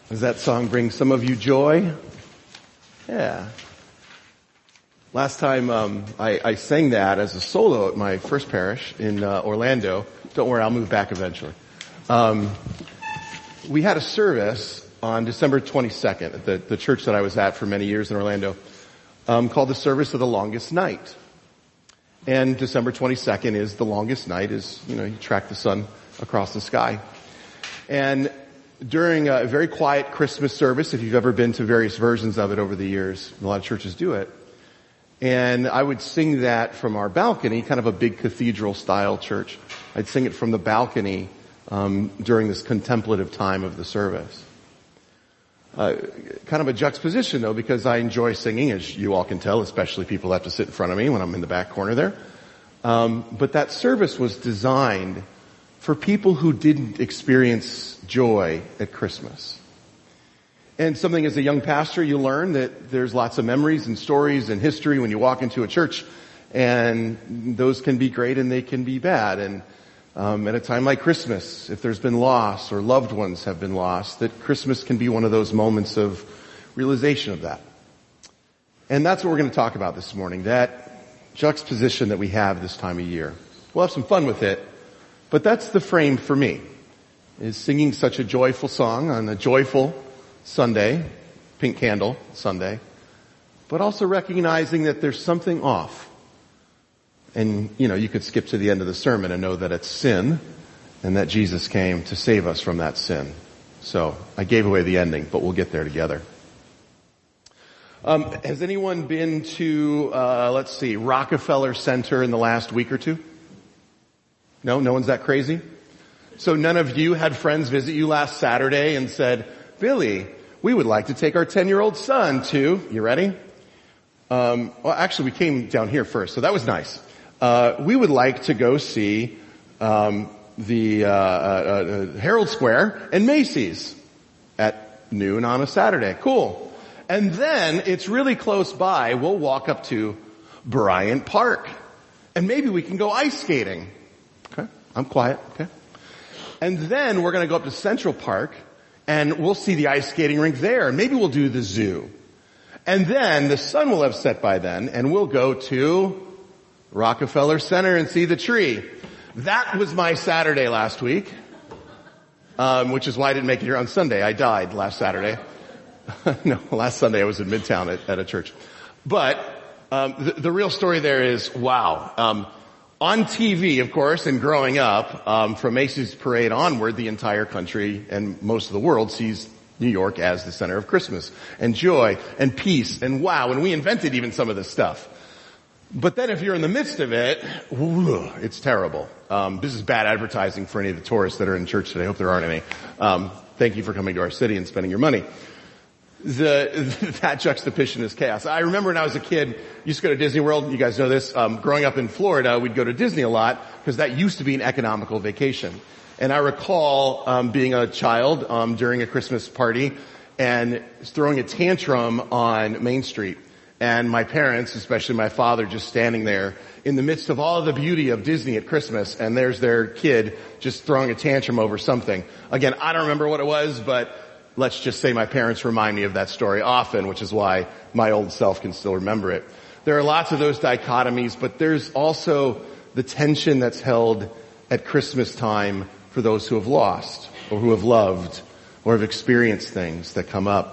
Does that song bring some of you joy? Yeah. Last time I sang that as a solo at my first parish in Orlando. Don't worry, I'll move back eventually. We had a service on December 22nd at the church that I was at for many years in Orlando, called the Service of the Longest Night. And December 22nd is the longest night, you track the sun across the sky. And during a very quiet Christmas service, if you've ever been to various versions of it over the years, a lot of churches do it. And I would sing that from our balcony, kind of a big cathedral style church. I'd sing it from the balcony during this contemplative time of the service. Kind of a juxtaposition though, because I enjoy singing, as you all can tell, especially people that have to sit in front of me when I'm in the back corner there. But that service was designed for people who didn't experience joy at Christmas. And something as a young pastor, you learn that there's lots of memories and stories and history when you walk into a church, and those can be great and they can be bad. And at a time like Christmas, if there's been loss or loved ones have been lost, that Christmas can be one of those moments of realization of that. And that's what we're going to talk about this morning, that juxtaposition that we have this time of year. We'll have some fun with it, but that's the frame for me, is singing such a joyful song on a joyful Sunday, Pink Candle Sunday, but also recognizing that there's something off. And, you could skip to the end of the sermon and know that it's sin and that Jesus came to save us from that sin. So I gave away the ending, but we'll get there together. Has anyone been to, Rockefeller Center in the last week or two? No one's that crazy? So none of you had friends visit you last Saturday and said, Billy, we would like to take our 10-year-old son to, you ready? Well, actually we came down here first, so that was nice. We would like to go see, the Herald Square and Macy's at noon on a Saturday. Cool. And then it's really close by. We'll walk up to Bryant Park and maybe we can go ice skating. Okay. I'm quiet. Okay. And then we're going to go up to Central Park and we'll see the ice skating rink there. Maybe we'll do the zoo. And then the sun will have set by then and we'll go to Rockefeller Center and see the tree. That was my Saturday last week, which is why I didn't make it here on Sunday. I died last Saturday. No, last Sunday I was in Midtown at a church. But the real story there is, wow. On TV, of course, and growing up, from Macy's Parade onward, the entire country and most of the world sees New York as the center of Christmas and joy and peace and wow. And we invented even some of this stuff. But then if you're in the midst of it, it's terrible. This is bad advertising for any of the tourists that are in church today. I hope there aren't any. Thank you for coming to our city and spending your money. That juxtaposition is chaos. I remember when I was a kid, used to go to Disney World. You guys know this. Growing up in Florida, we'd go to Disney a lot because that used to be an economical vacation. And I recall being a child during a Christmas party and throwing a tantrum on Main Street. And my parents, especially my father, just standing there in the midst of all the beauty of Disney at Christmas, and there's their kid just throwing a tantrum over something. Again, I don't remember what it was, but let's just say my parents remind me of that story often, which is why my old self can still remember it. There are lots of those dichotomies, but there's also the tension that's held at Christmas time for those who have lost or who have loved or have experienced things that come up.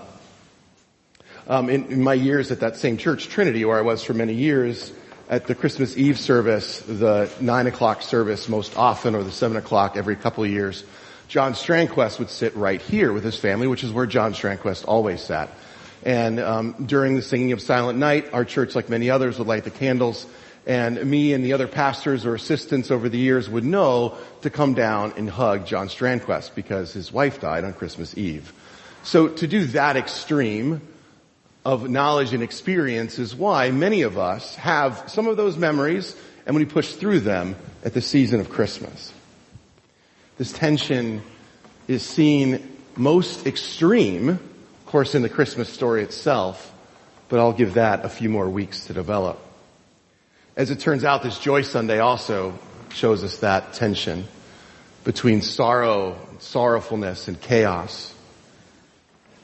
In my years at that same church, Trinity, where I was for many years, at the Christmas Eve service, the 9 o'clock service most often, or the 7 o'clock every couple of years, John Strandquist would sit right here with his family, which is where John Strandquist always sat. And during the singing of Silent Night, our church, like many others, would light the candles, and me and the other pastors or assistants over the years would know to come down and hug John Strandquist because his wife died on Christmas Eve. So to do that extreme of knowledge and experience is why many of us have some of those memories, and we push through them at the season of Christmas. This tension is seen most extreme, of course, in the Christmas story itself, but I'll give that a few more weeks to develop. As it turns out, this Joy Sunday also shows us that tension between sorrow, sorrowfulness, and chaos.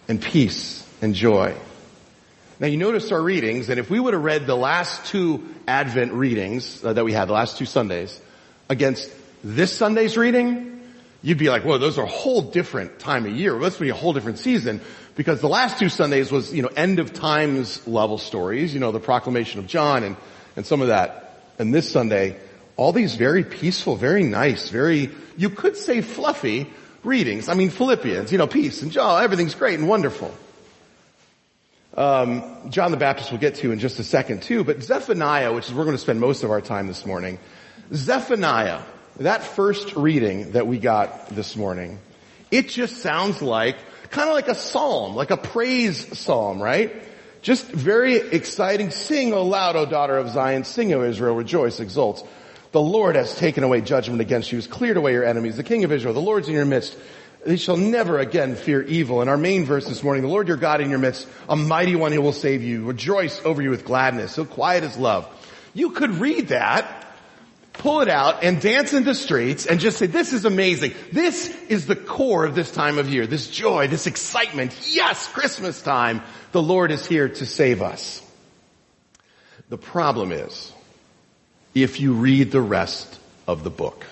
and peace and joy. Now you notice our readings, and if we would have read the last two Advent readings that we had, the last two Sundays, against this Sunday's reading, you'd be like, whoa, those are a whole different time of year. Must be a whole different season. Because the last two Sundays was, end of times level stories, the proclamation of John and some of that. And this Sunday, all these very peaceful, very nice, you could say fluffy readings. I mean, Philippians, peace and joy, everything's great and wonderful. John the Baptist we'll get to in just a second too, but Zephaniah, which is we're going to spend most of our time this morning. Zephaniah, that first reading that we got this morning, it just sounds kind of like a psalm, like a praise psalm, right? Just very exciting. Sing, O loud, O daughter of Zion. Sing, O Israel. Rejoice, exult. The Lord has taken away judgment against you. Has cleared away your enemies. The King of Israel, the Lord's in your midst. They shall never again fear evil. And our main verse this morning, the Lord your God in your midst, a mighty one who will save you. Rejoice over you with gladness. So quiet as love. You could read that, pull it out, and dance in the streets and just say, this is amazing. This is the core of this time of year. This joy, this excitement. Yes, Christmas time. The Lord is here to save us. The problem is, if you read the rest of the book.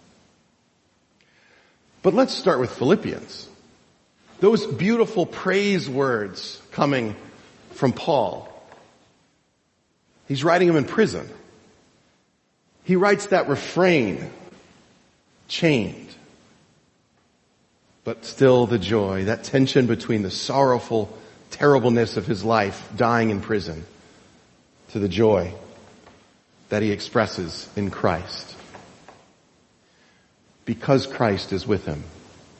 But let's start with Philippians. Those beautiful praise words coming from Paul. He's writing them in prison. He writes that refrain, chained, but still the joy, that tension between the sorrowful terribleness of his life, dying in prison, to the joy that he expresses in Christ. Because Christ is with him.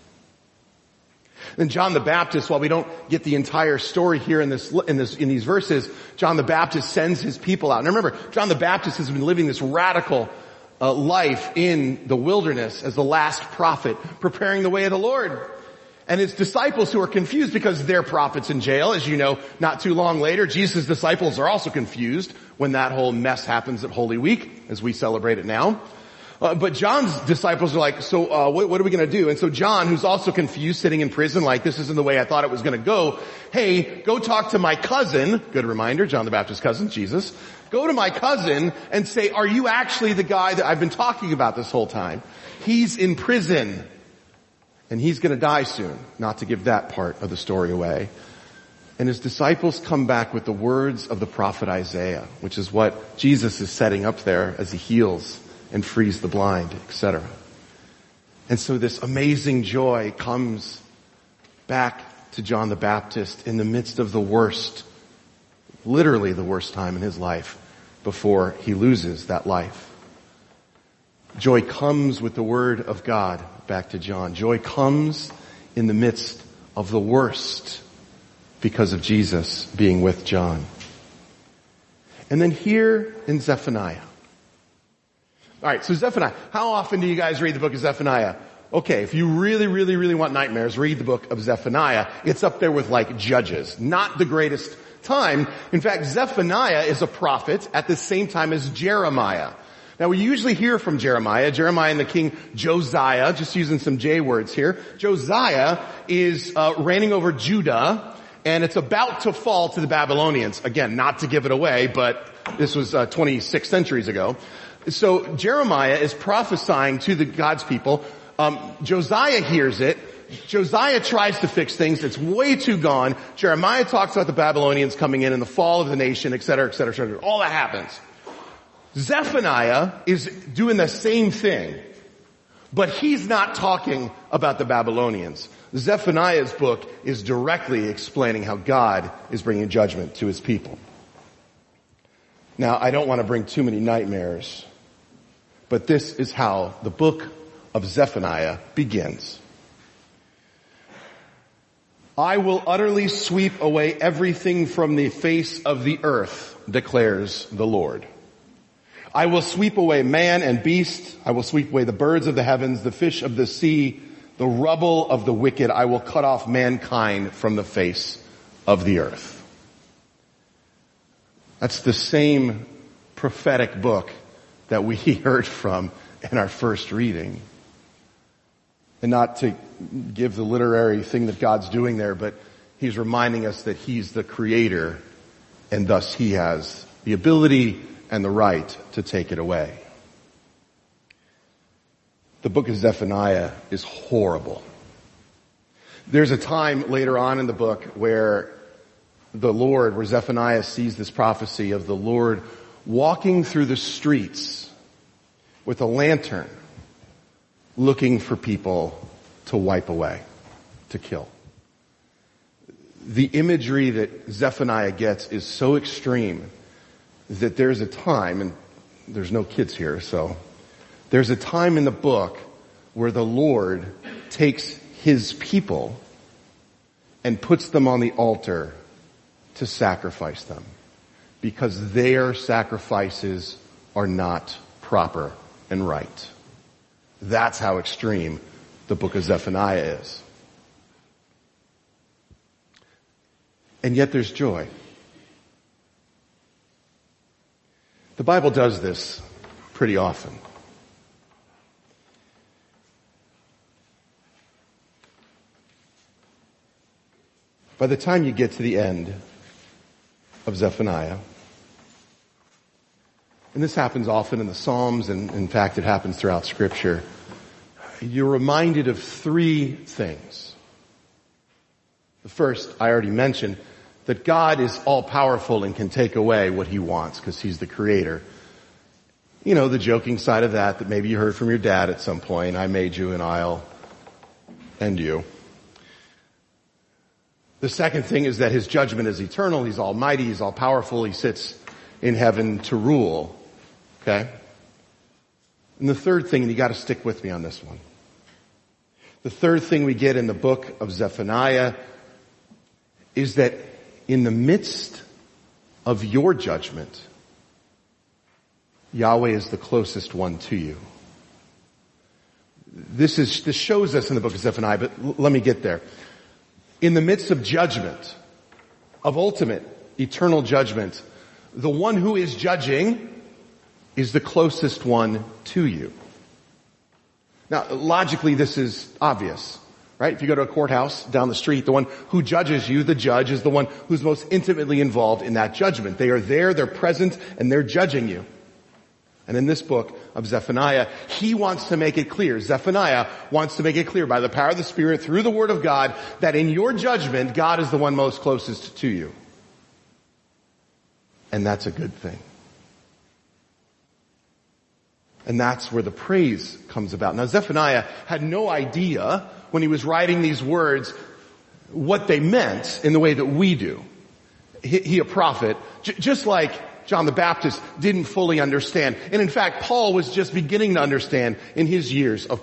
Then John the Baptist, while we don't get the entire story here in these verses, John the Baptist sends his people out. And remember, John the Baptist has been living this radical life in the wilderness as the last prophet, preparing the way of the Lord. And his disciples who are confused because their prophet's in jail, as you know, not too long later, Jesus' disciples are also confused when that whole mess happens at Holy Week, as we celebrate it now. But John's disciples are like, so what are we going to do? And so John, who's also confused, sitting in prison, like, this isn't the way I thought it was going to go. Hey, go talk to my cousin. Good reminder, John the Baptist's cousin, Jesus. Go to my cousin and say, are you actually the guy that I've been talking about this whole time? He's in prison. And he's going to die soon, not to give that part of the story away. And his disciples come back with the words of the prophet Isaiah, which is what Jesus is setting up there as he heals and frees the blind, etc. And so this amazing joy comes back to John the Baptist in the midst of the worst, literally the worst time in his life before he loses that life. Joy comes with the word of God back to John. Joy comes in the midst of the worst because of Jesus being with John. And then here in Zephaniah. Alright, so Zephaniah. How often do you guys read the book of Zephaniah? Okay, if you really, really, really want nightmares, read the book of Zephaniah. It's up there with like Judges. Not the greatest time. In fact, Zephaniah is a prophet at the same time as Jeremiah. Now we usually hear from Jeremiah and the king Josiah, just using some J words here. Josiah is reigning over Judah, and it's about to fall to the Babylonians. Again, not to give it away, but this was 26 centuries ago. So Jeremiah is prophesying to God's people. Josiah hears it. Josiah tries to fix things. It's way too gone. Jeremiah talks about the Babylonians coming in and the fall of the nation, et cetera, et cetera, et cetera. All that happens. Zephaniah is doing the same thing, but he's not talking about the Babylonians. Zephaniah's book is directly explaining how God is bringing judgment to his people. Now, I don't want to bring too many nightmares, but this is how the book of Zephaniah begins. I will utterly sweep away everything from the face of the earth, declares the Lord. I will sweep away man and beast. I will sweep away the birds of the heavens, the fish of the sea, the rubble of the wicked. I will cut off mankind from the face of the earth. That's the same prophetic book that we heard from in our first reading. And not to give the literary thing that God's doing there, but he's reminding us that he's the creator, and thus he has the ability and the right to take it away. The book of Zephaniah is horrible. There's a time later on in the book where Zephaniah sees this prophecy of the Lord walking through the streets with a lantern, looking for people to wipe away, to kill. The imagery that Zephaniah gets is so extreme that there's a time, and there's no kids here, so there's a time in the book where the Lord takes his people and puts them on the altar to sacrifice them because their sacrifices are not proper and right. That's how extreme the book of Zephaniah is. And yet there's joy. The Bible does this pretty often. By the time you get to the end of Zephaniah, and this happens often in the Psalms, and in fact it happens throughout Scripture, you're reminded of three things. The first, I already mentioned, that God is all-powerful and can take away what he wants because he's the creator. You know, the joking side of that maybe you heard from your dad at some point, I made you and I'll end you. The second thing is that his judgment is eternal. He's almighty. He's all-powerful. He sits in heaven to rule. Okay? And the third thing, and you got to stick with me on this one. The third thing we get in the book of Zephaniah is that in the midst of your judgment, Yahweh is the closest one to you. This shows us in the book of Zephaniah, but let me get there. In the midst of judgment, of ultimate, eternal judgment, the one who is judging is the closest one to you. Now, logically, this is obvious, right? If you go to a courthouse down the street, the one who judges you, the judge, is the one who's most intimately involved in that judgment. They are there, they're present, and they're judging you. And in this book of Zephaniah, he wants to make it clear, Zephaniah wants to make it clear by the power of the Spirit through the Word of God that in your judgment, God is the one most closest to you. And that's a good thing. And that's where the praise comes about. Now Zephaniah had no idea when he was writing these words what they meant in the way that we do. He a prophet, just like John the Baptist didn't fully understand. And in fact, Paul was just beginning to understand in his years of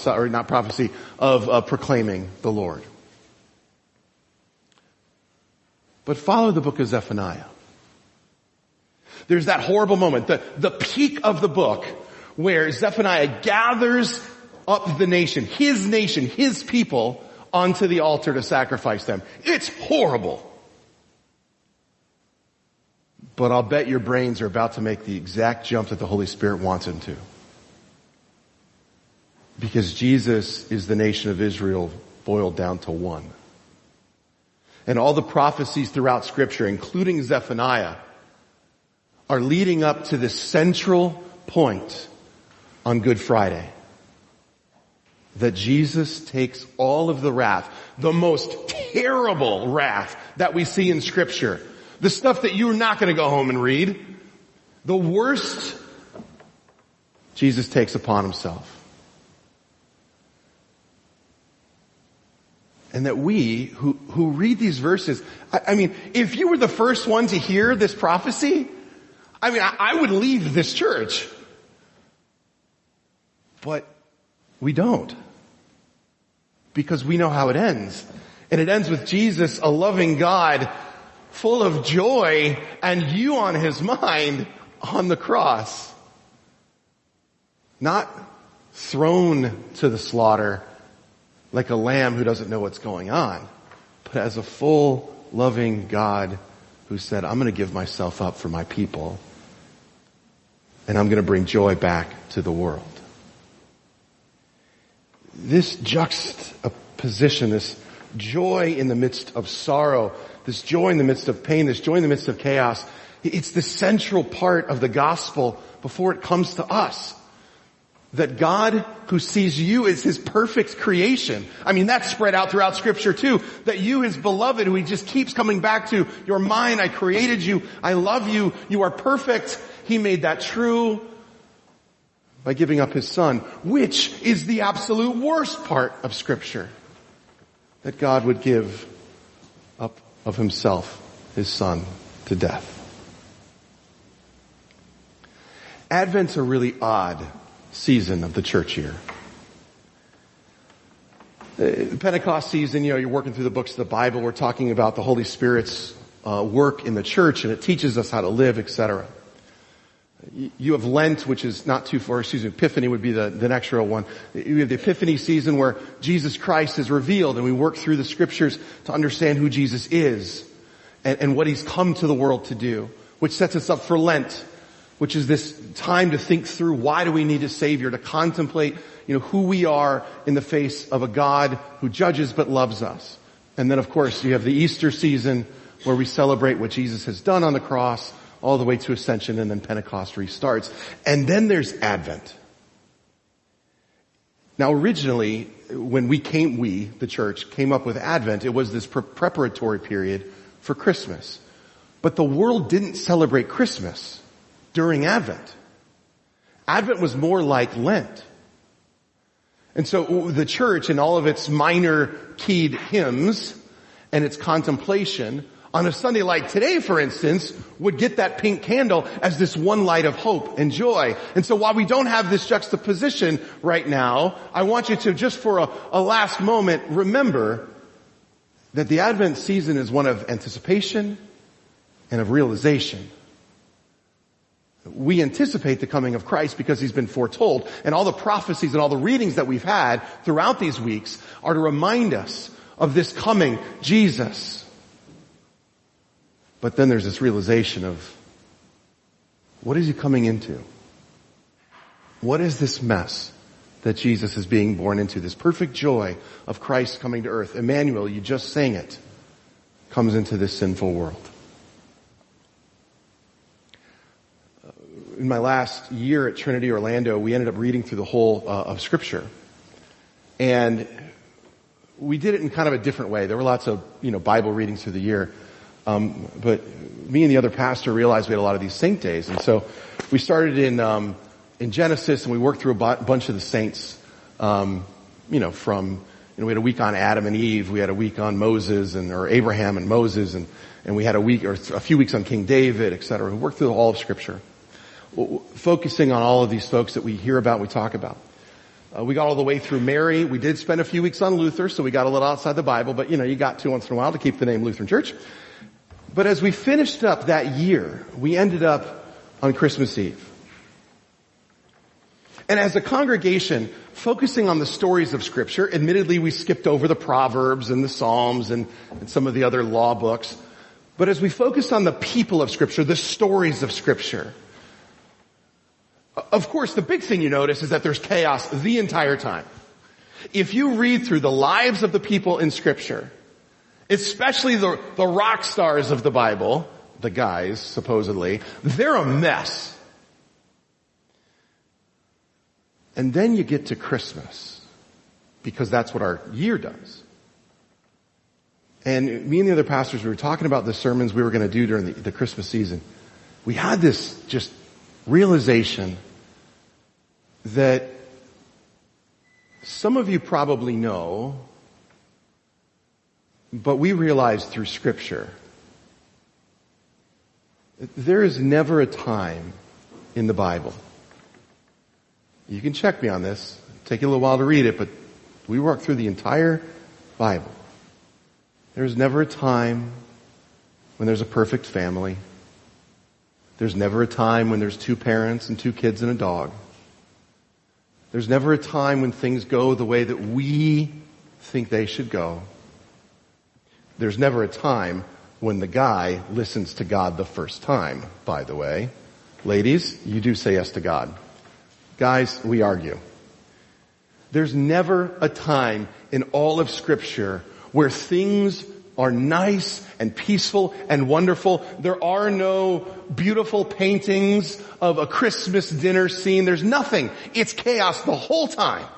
proclaiming the Lord. But follow the book of Zephaniah. There's that horrible moment, the peak of the book, where Zephaniah gathers up the nation, his people, onto the altar to sacrifice them. It's horrible. But I'll bet your brains are about to make the exact jump that the Holy Spirit wants them to. Because Jesus is the nation of Israel boiled down to one. And all the prophecies throughout Scripture, including Zephaniah, are leading up to this central point on Good Friday. That Jesus takes all of the wrath, the most terrible wrath that we see in Scripture, the stuff that you're not going to go home and read, the worst, Jesus takes upon himself. And that we who read these verses, I mean, if you were the first one to hear this prophecy, I would leave this church. But we don't. Because we know how it ends. And it ends with Jesus, a loving God, full of joy, and you on his mind on the cross. Not thrown to the slaughter like a lamb who doesn't know what's going on, but as a full, loving God who said, I'm going to give myself up for my people, and I'm going to bring joy back to the world. This juxtaposition, this joy in the midst of sorrow, this joy in the midst of pain, this joy in the midst of chaos. It's the central part of the gospel before it comes to us. That God, who sees you as his perfect creation, I mean, that's spread out throughout Scripture too, that you, his beloved, who he just keeps coming back to, you're mine, I created you, I love you, you are perfect. He made that true by giving up his son, which is the absolute worst part of Scripture. That God would give up of himself, his son, to death. Advent's a really odd season of the church year. Pentecost season, you're working through the books of the Bible. We're talking about the Holy Spirit's work in the church, and it teaches us how to live, etc. You have Lent, which is not too far, Epiphany would be the next real one. You have the Epiphany season where Jesus Christ is revealed, and we work through the Scriptures to understand who Jesus is and what he's come to the world to do, which sets us up for Lent, which is this time to think through why do we need a Savior, to contemplate, who we are in the face of a God who judges but loves us. And then of course you have the Easter season where we celebrate what Jesus has done on the cross all the way to Ascension, and then Pentecost restarts. And then there's Advent. Now originally, when the church, came up with Advent, it was this preparatory period for Christmas. But the world didn't celebrate Christmas during Advent. Advent was more like Lent. And so the church, in all of its minor keyed hymns and its contemplation, on a Sunday like today, for instance, would get that pink candle as this one light of hope and joy. And so while we don't have this juxtaposition right now, I want you to, just for a last moment, remember that the Advent season is one of anticipation and of realization. We anticipate the coming of Christ because he's been foretold, and all the prophecies and all the readings that we've had throughout these weeks are to remind us of this coming Jesus. But then there's this realization of, what is he coming into? What is this mess that Jesus is being born into? This perfect joy of Christ coming to earth. Emmanuel, you just sang it, comes into this sinful world. In my last year at Trinity Orlando, we ended up reading through the whole of Scripture. And we did it in kind of a different way. There were lots of, Bible readings through the year. But me and the other pastor realized we had a lot of these saint days. And so we started in Genesis, and we worked through a bunch of the saints, we had a week on Adam and Eve. We had a week on Moses or Abraham and Moses. And we had a few weeks on King David, etc. We worked through all of Scripture, focusing on all of these folks that we hear about, we talk about. We got all the way through Mary. We did spend a few weeks on Luther, so we got a little outside the Bible, but you got to once in a while to keep the name Lutheran Church. But as we finished up that year, we ended up on Christmas Eve. And as a congregation, focusing on the stories of Scripture, admittedly we skipped over the Proverbs and the Psalms and some of the other law books. But as we focused on the people of Scripture, the stories of Scripture, of course, the big thing you notice is that there's chaos the entire time. If you read through the lives of the people in Scripture, especially the rock stars of the Bible, the guys, supposedly, they're a mess. And then you get to Christmas, because that's what our year does. And me and the other pastors, we were talking about the sermons we were going to do during the Christmas season. We had this just realization that some of you probably know, but we realized through Scripture, there is never a time in the Bible. You can check me on this. Take you a little while to read it, but we worked through the entire Bible. There's never a time when there's a perfect family. There's never a time when there's 2 parents and 2 kids and a dog. There's never a time when things go the way that we think they should go. There's never a time when the guy listens to God the first time, by the way. Ladies, you do say yes to God. Guys, we argue. There's never a time in all of Scripture where things are nice and peaceful and wonderful. There are no beautiful paintings of a Christmas dinner scene. There's nothing. It's chaos the whole time.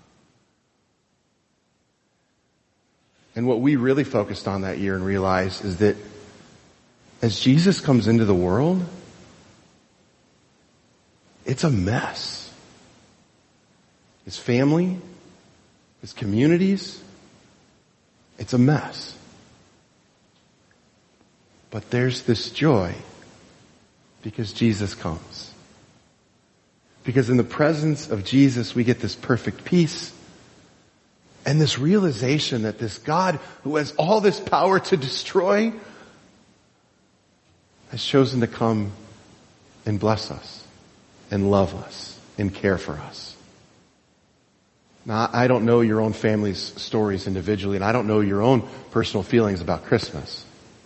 And what we really focused on that year and realized is that as Jesus comes into the world, it's a mess. His family, his communities, it's a mess. But there's this joy because Jesus comes. Because in the presence of Jesus, we get this perfect peace and this realization that this God who has all this power to destroy has chosen to come and bless us and love us and care for us. Now, I don't know your own family's stories individually, and I don't know your own personal feelings about Christmas.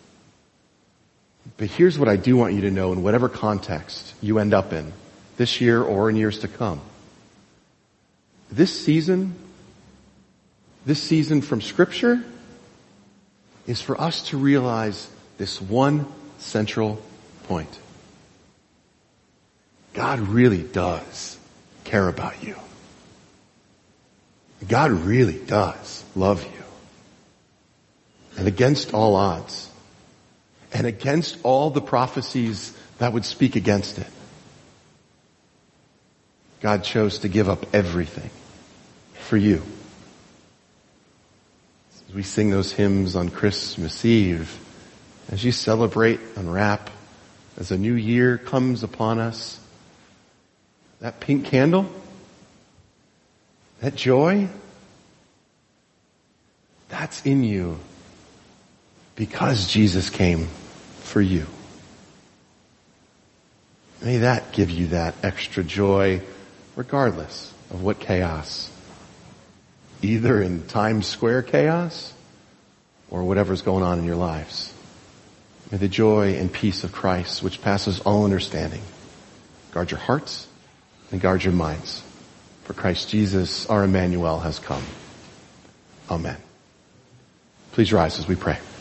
But here's what I do want you to know in whatever context you end up in, this year or in years to come. This season from Scripture is for us to realize this one central point. God really does care about you. God really does love you. And against all odds, and against all the prophecies that would speak against it, God chose to give up everything for you. As we sing those hymns on Christmas Eve, as you celebrate, unwrap, as a new year comes upon us, that pink candle, that joy, that's in you because Jesus came for you. May that give you that extra joy regardless of what chaos, either in Times Square chaos or whatever's going on in your lives. May the joy and peace of Christ, which passes all understanding, guard your hearts and guard your minds. For Christ Jesus, our Emmanuel, has come. Amen. Please rise as we pray.